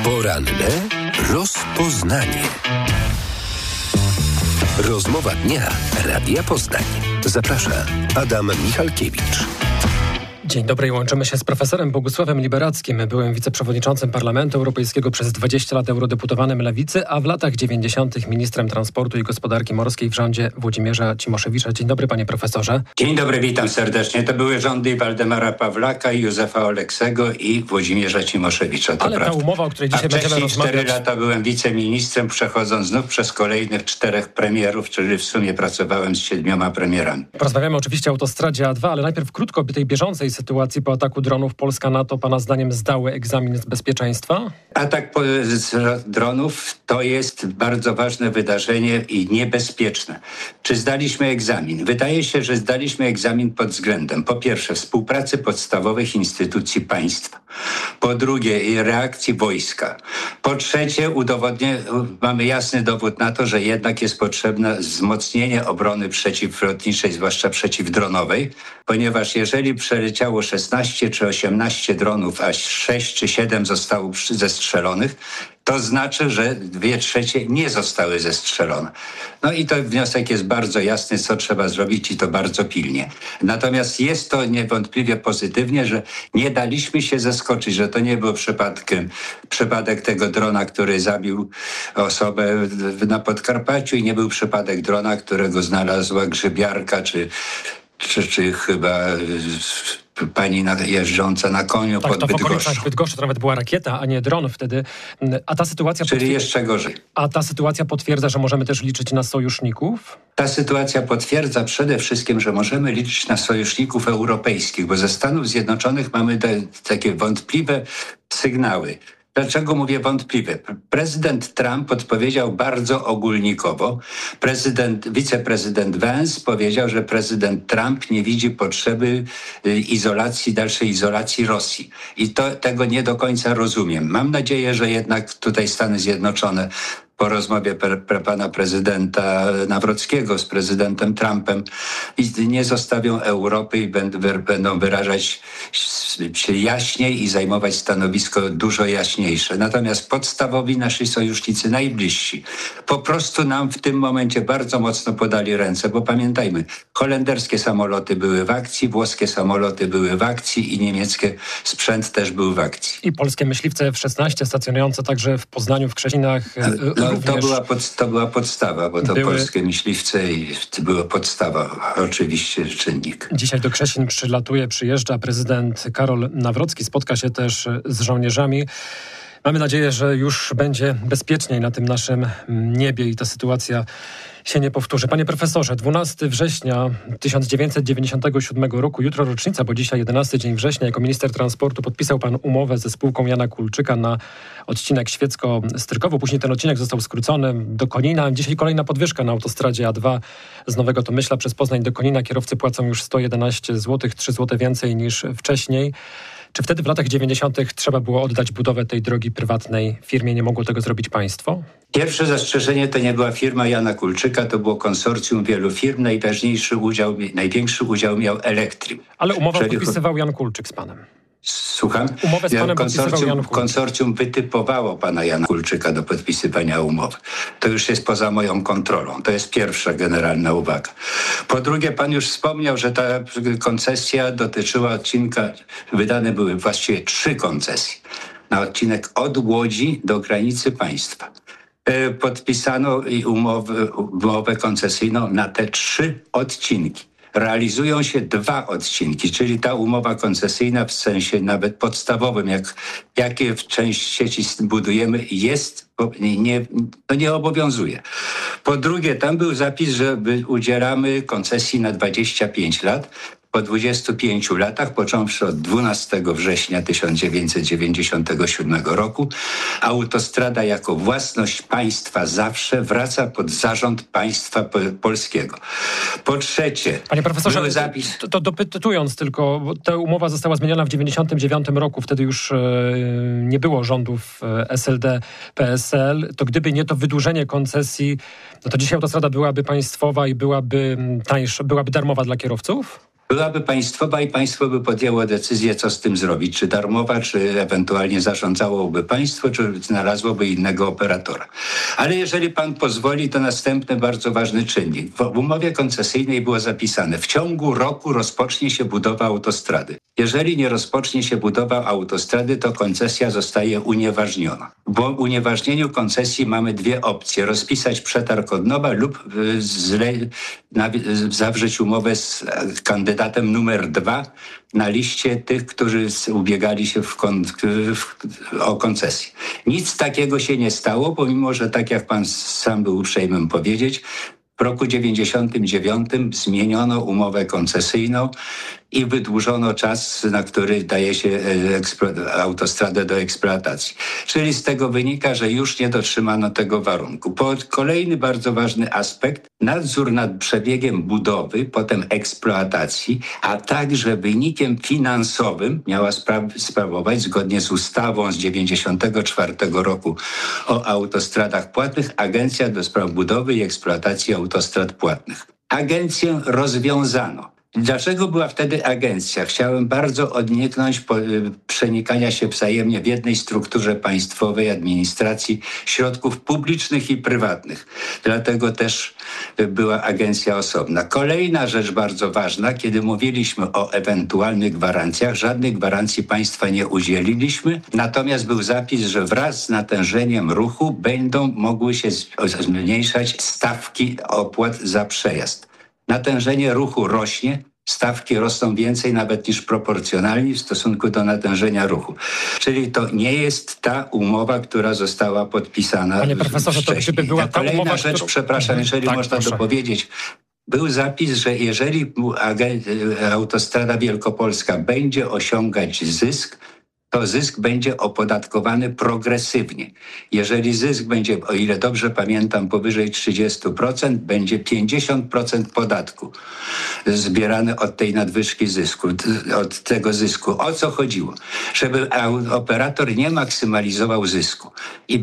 Poranne rozpoznanie. Rozmowa dnia Radia Poznań. Zaprasza Adam Michalkiewicz. Dzień dobry, łączymy się z profesorem Bogusławem Liberackim, byłym wiceprzewodniczącym Parlamentu Europejskiego, przez 20 lat eurodeputowanym Lewicy, a w latach 90. ministrem transportu i gospodarki morskiej w rządzie Włodzimierza Cimoszewicza. Dzień dobry, panie profesorze. Dzień dobry, witam serdecznie. To były rządy Waldemara Pawlaka, Józefa Oleksego i Włodzimierza Cimoszewicza. To ale prawda. Ta umowa, o której dzisiaj będziemy rozmawiać... 4 lata byłem wiceministrem, przechodząc znów przez kolejnych 4 premierów, czyli w sumie pracowałem z 7 premierami. Porozmawiamy oczywiście o autostradzie A2, ale najpierw krótko o tej bieżącej sytuacji po ataku dronów. Polska, NATO, pana zdaniem zdały egzamin z bezpieczeństwa? Atak dronów to jest bardzo ważne wydarzenie i niebezpieczne. Czy zdaliśmy egzamin? Wydaje się, że zdaliśmy egzamin pod względem, po pierwsze, współpracy podstawowych instytucji państwa. Po drugie, reakcji wojska. Po trzecie, mamy jasny dowód na to, że jednak jest potrzebne wzmocnienie obrony przeciwlotniczej, zwłaszcza przeciwdronowej, ponieważ jeżeli przeleciało 16 czy 18 dronów, a 6 czy 7 zostało zestrzelonych, to znaczy, że 2/3 nie zostały zestrzelone. No i to wniosek jest bardzo jasny, co trzeba zrobić i to bardzo pilnie. Natomiast jest to niewątpliwie pozytywnie, że nie daliśmy się zaskoczyć, że to nie był przypadek tego drona, który zabił osobę na Podkarpaciu i nie był przypadek drona, którego znalazła grzybiarka czy chyba pani jeżdżąca na koniu pod Bydgoszczą. W Bydgoszczy to nawet była rakieta, a nie dron wtedy. A ta sytuacja... Czyli jeszcze gorzej. A ta sytuacja potwierdza, że możemy też liczyć na sojuszników? Ta sytuacja potwierdza przede wszystkim, że możemy liczyć na sojuszników europejskich, bo ze Stanów Zjednoczonych mamy takie wątpliwe sygnały. Dlaczego mówię wątpliwe? Prezydent Trump odpowiedział bardzo ogólnikowo. Wiceprezydent Vance powiedział, że prezydent Trump nie widzi potrzeby dalszej izolacji Rosji. I tego nie do końca rozumiem. Mam nadzieję, że jednak tutaj Stany Zjednoczone po rozmowie pana prezydenta Nawrockiego z prezydentem Trumpem nie zostawią Europy i będą wyrażać się jaśniej i zajmować stanowisko dużo jaśniejsze. Natomiast podstawowi nasi sojusznicy najbliżsi po prostu nam w tym momencie bardzo mocno podali ręce, bo pamiętajmy, holenderskie samoloty były w akcji, włoskie samoloty były w akcji i niemieckie sprzęt też był w akcji. I polskie myśliwce F-16 stacjonujące także w Poznaniu, w Krzecinach. To była podstawa, bo to polskie myśliwce i to była podstawa, oczywiście czynnik. Dzisiaj do Krzecin przyjeżdża prezydent Karol Nawrocki, spotka się też z żołnierzami. Mamy nadzieję, że już będzie bezpieczniej na tym naszym niebie i ta sytuacja się nie powtórzy. Panie profesorze, 12 września 1997 roku, jutro rocznica, bo dzisiaj 11 dzień września, jako minister transportu podpisał pan umowę ze spółką Jana Kulczyka na odcinek Świecko-Strykowo. Później ten odcinek został skrócony do Konina. Dzisiaj kolejna podwyżka na autostradzie A2 z Nowego Tomyśla przez Poznań do Konina. Kierowcy płacą już 111 zł, 3 zł więcej niż wcześniej. Czy wtedy w latach 90. trzeba było oddać budowę tej drogi prywatnej firmie? Nie mogło tego zrobić państwo? Pierwsze zastrzeżenie to nie była firma Jana Kulczyka, to było konsorcjum wielu firm. Największy udział miał Elektrim. Ale umowę podpisywał Jan Kulczyk z panem. Słucham? Umowę z panem podpisywał Jan Kulczyk. Konsorcjum wytypowało pana Jana Kulczyka do podpisywania umowy. To już jest poza moją kontrolą. To jest pierwsza generalna uwaga. Po drugie, pan już wspomniał, że ta koncesja dotyczyła odcinka, wydane były właściwie 3 koncesje na odcinek od Łodzi do granicy państwa. Podpisano umowę koncesyjną na te 3 odcinki. Realizują się 2 odcinki, czyli ta umowa koncesyjna w sensie nawet podstawowym, jakie w część sieci budujemy, nie obowiązuje. Po drugie, tam był zapis, że udzielamy koncesji na 25 lat. Po 25 latach, począwszy od 12 września 1997 roku, autostrada jako własność państwa zawsze wraca pod zarząd państwa polskiego. Po trzecie... Panie profesorze, to dopytując tylko, bo ta umowa została zmieniona w 1999 roku, wtedy już nie było rządów SLD, PSL, to gdyby nie to wydłużenie koncesji, no to dzisiaj autostrada byłaby państwowa i byłaby tańsza, byłaby darmowa dla kierowców? byłaby państwowa i państwo by podjęło decyzję, co z tym zrobić. Czy darmowa, czy ewentualnie zarządzałoby państwo, czy znalazłoby innego operatora. Ale jeżeli pan pozwoli, to następny bardzo ważny czynnik. W umowie koncesyjnej było zapisane, w ciągu roku rozpocznie się budowa autostrady. Jeżeli nie rozpocznie się budowa autostrady, to koncesja zostaje unieważniona. W unieważnieniu koncesji mamy dwie opcje. Rozpisać przetarg od nowa lub zawrzeć umowę z kandydatem numer 2 na liście tych, którzy ubiegali się o koncesję. Nic takiego się nie stało, pomimo że tak jak pan sam był uprzejmym powiedzieć, w roku 1999 zmieniono umowę koncesyjną i wydłużono czas, na który daje się autostradę do eksploatacji. Czyli z tego wynika, że już nie dotrzymano tego warunku. Kolejny bardzo ważny aspekt, nadzór nad przebiegiem budowy, potem eksploatacji, a także wynikiem finansowym miała sprawować zgodnie z ustawą z 1994 roku o autostradach płatnych Agencja do Spraw Budowy i Eksploatacji Autostrad Płatnych. Agencję rozwiązano. Dlaczego była wtedy agencja? Chciałem bardzo uniknąć przenikania się wzajemnie w jednej strukturze państwowej administracji środków publicznych i prywatnych. Dlatego też była agencja osobna. Kolejna rzecz bardzo ważna, kiedy mówiliśmy o ewentualnych gwarancjach, żadnych gwarancji państwa nie udzieliliśmy, natomiast był zapis, że wraz z natężeniem ruchu będą mogły się zmniejszać stawki opłat za przejazd. Natężenie ruchu rośnie, stawki rosną więcej nawet niż proporcjonalnie w stosunku do natężenia ruchu. Czyli to nie jest ta umowa, która została podpisana. Panie profesorze, to gdyby była ta Kolejna umowa, rzecz, przepraszam, jeżeli tak, można proszę dopowiedzieć. Był zapis, że jeżeli autostrada wielkopolska będzie osiągać zysk, to zysk będzie opodatkowany progresywnie. Jeżeli zysk będzie, o ile dobrze pamiętam, powyżej 30%, będzie 50% podatku zbierany od tej nadwyżki zysku, od tego zysku. O co chodziło? Żeby operator nie maksymalizował zysku i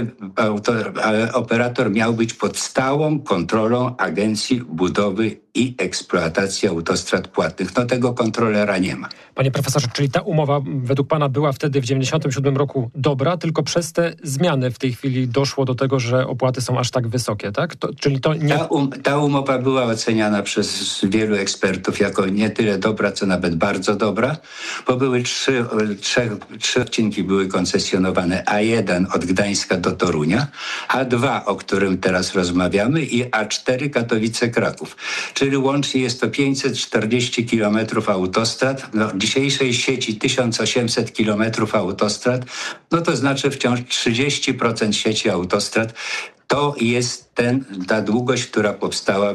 operator miał być pod stałą kontrolą Agencji Budowy i Eksploatacji Autostrad Płatnych. No tego kontrolera nie ma. Panie profesorze, czyli ta umowa według pana była wtedy w 1997 roku dobra, tylko przez te zmiany w tej chwili doszło do tego, że opłaty są aż tak wysokie, tak? Czyli to nie... Ta umowa była oceniana przez wielu ekspertów jako nie tyle dobra, co nawet bardzo dobra, bo były trzy odcinki były koncesjonowane. A1 od Gdańska do Torunia, A2, o którym teraz rozmawiamy, i A4 Katowice-Kraków. Czyli łącznie jest to 540 kilometrów autostrad. No, dzisiejszej sieci 1800 kilometrów autostrad, no to znaczy wciąż 30% sieci autostrad. To jest ta długość, która powstała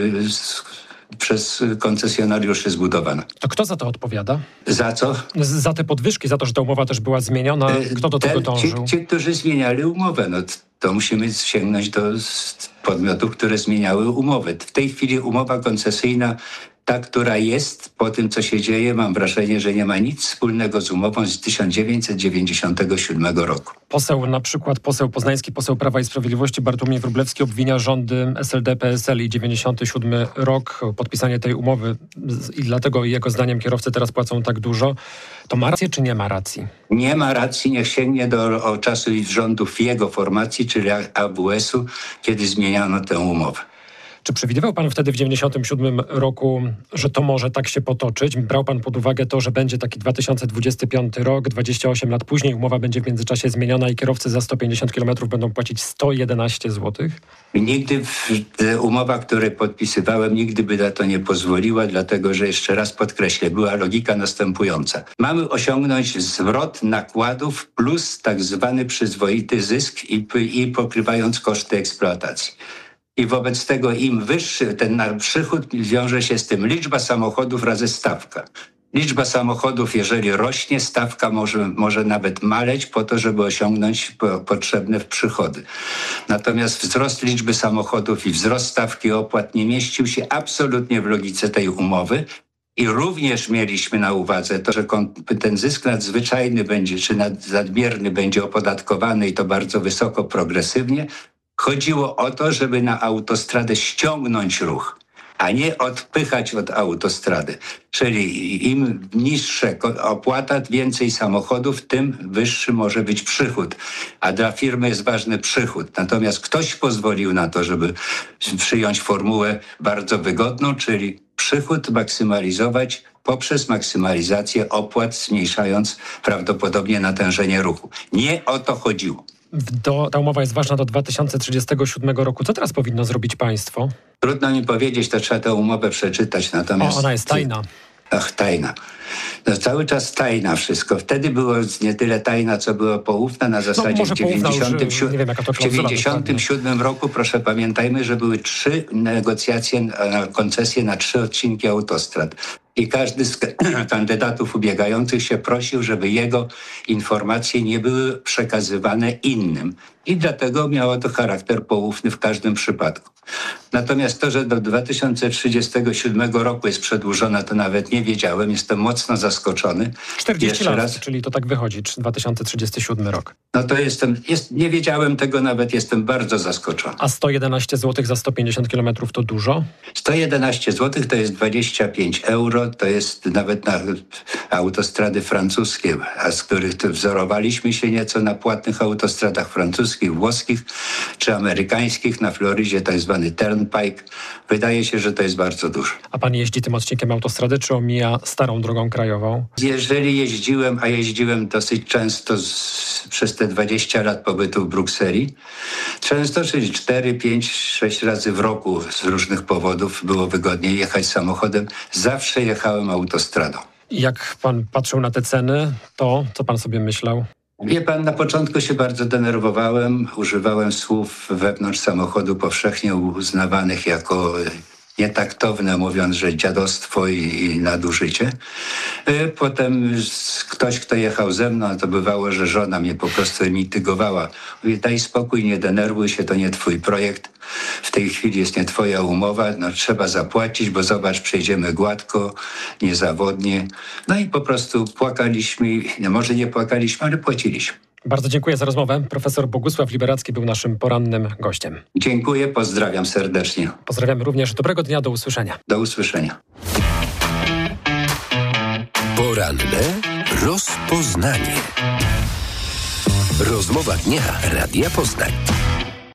przez koncesjonariuszy zbudowana. To kto za to odpowiada? Za co? Za te podwyżki, za to, że ta umowa też była zmieniona. Kto do tego dążył? Ci, którzy zmieniali umowę. No, to musimy sięgnąć do podmiotów, które zmieniały umowę. W tej chwili umowa koncesyjna, ta, która jest po tym, co się dzieje, mam wrażenie, że nie ma nic wspólnego z umową z 1997 roku. Poseł poznański, poseł Prawa i Sprawiedliwości Bartłomiej Wróblewski obwinia rządy SLD, PSL i 97 rok, podpisanie tej umowy i dlatego jego zdaniem kierowcy teraz płacą tak dużo. To ma rację czy nie ma racji? Nie ma racji, niech sięgnie do czasu rządów jego formacji, czyli AWS-u, kiedy zmieniano tę umowę. Czy przewidywał pan wtedy w 1997 roku, że to może tak się potoczyć? Brał pan pod uwagę to, że będzie taki 2025 rok, 28 lat później umowa będzie w międzyczasie zmieniona i kierowcy za 150 km będą płacić 111 zł? Nigdy umowa, której podpisywałem, nigdy by na to nie pozwoliła, dlatego że jeszcze raz podkreślę, była logika następująca. Mamy osiągnąć zwrot nakładów plus tak zwany przyzwoity zysk i pokrywając koszty eksploatacji. I wobec tego im wyższy ten przychód wiąże się z tym liczba samochodów razy stawka. Liczba samochodów, jeżeli rośnie, stawka może nawet maleć po to, żeby osiągnąć potrzebne przychody. Natomiast wzrost liczby samochodów i wzrost stawki opłat nie mieścił się absolutnie w logice tej umowy. I również mieliśmy na uwadze to, że ten zysk nadzwyczajny będzie, czy nadmierny będzie opodatkowany i to bardzo wysoko progresywnie. Chodziło o to, żeby na autostradę ściągnąć ruch. a nie odpychać od autostrady. Czyli im niższa opłata, więcej samochodów, tym wyższy może być przychód. A dla firmy jest ważny przychód. Natomiast ktoś pozwolił na to, żeby przyjąć formułę bardzo wygodną, czyli przychód maksymalizować poprzez maksymalizację opłat, zmniejszając prawdopodobnie natężenie ruchu. Nie o to chodziło. Ta umowa jest ważna do 2037 roku. Co teraz powinno zrobić państwo? Trudno mi powiedzieć, to trzeba tę umowę przeczytać. Natomiast ona jest tajna. Ach, tajna. No, cały czas tajna wszystko. Wtedy było nie tyle tajna, co było poufna na zasadzie w 1997 roku, proszę pamiętajmy, że były 3 negocjacje na koncesję na 3 odcinki autostrad. I każdy z kandydatów ubiegających się prosił, żeby jego informacje nie były przekazywane innym. I dlatego miało to charakter poufny w każdym przypadku. Natomiast to, że do 2037 roku jest przedłużona, to nawet nie wiedziałem. Jestem mocno zaskoczony. 40 lat, czyli to tak wychodzi, 2037 rok. No to nie wiedziałem tego nawet, jestem bardzo zaskoczony. A 111 zł za 150 km to dużo? 111 zł to jest 25 euro, to jest nawet na autostrady francuskie, a z których wzorowaliśmy się nieco na płatnych autostradach francuskich, włoskich czy amerykańskich. Na Florydzie tak zwany Turnpike. Wydaje się, że to jest bardzo dużo. A pan jeździ tym odcinkiem autostrady, czy omija starą drogą krajową? Jeżeli jeździłem, a jeździłem dosyć często przez te 20 lat pobytu w Brukseli, często, czyli 4, 5, 6 razy w roku z różnych powodów było wygodniej jechać samochodem. Zawsze jechałem autostradą. Jak pan patrzył na te ceny, to co pan sobie myślał? Wie pan, na początku się bardzo denerwowałem. Używałem słów wewnątrz samochodu powszechnie uznawanych jako nietaktowne, mówiąc, że dziadostwo i nadużycie. Potem ktoś, kto jechał ze mną, to bywało, że żona mnie po prostu mitygowała. Mówi, daj spokój, nie denerwuj się, to nie twój projekt. W tej chwili jest nie twoja umowa, no trzeba zapłacić, bo zobacz, przejdziemy gładko, niezawodnie. No i po prostu płakaliśmy, może nie płakaliśmy, ale płaciliśmy. Bardzo dziękuję za rozmowę. Profesor Bogusław Liberacki był naszym porannym gościem. Dziękuję, pozdrawiam serdecznie. Pozdrawiamy również. Dobrego dnia, do usłyszenia. Do usłyszenia. Poranne rozpoznanie. Rozmowa dnia Radia Poznań.